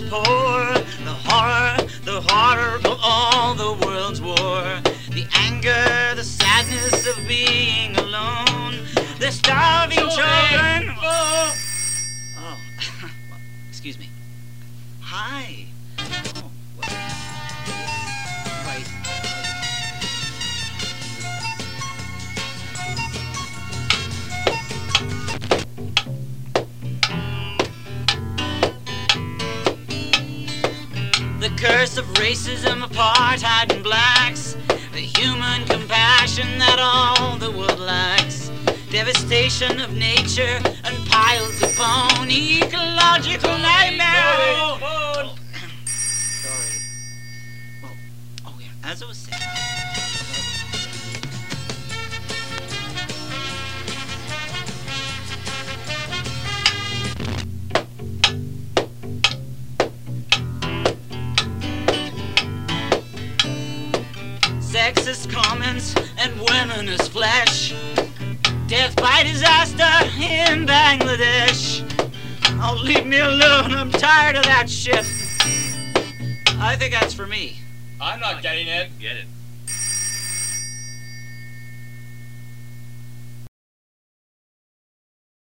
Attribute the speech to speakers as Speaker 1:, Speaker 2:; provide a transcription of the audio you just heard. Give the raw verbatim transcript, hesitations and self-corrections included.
Speaker 1: poor, the horror, the horror of all the world's war, the anger, the sadness of being alone, the starving children. Oh, oh. Well, excuse me. Hi. Oh, what? Right. The curse of racism, apartheid, and blacks, the human compassion that all the world lacks, devastation of nature and piles of bone, ecological nightmare. Oh, oh. Sorry. Well, oh yeah, as I was saying. Sexist comments and women as flesh, death by disaster in Bangladesh. Oh, leave me alone, I'm tired of that shit. I think that's for me.
Speaker 2: I'm not getting it. Get it.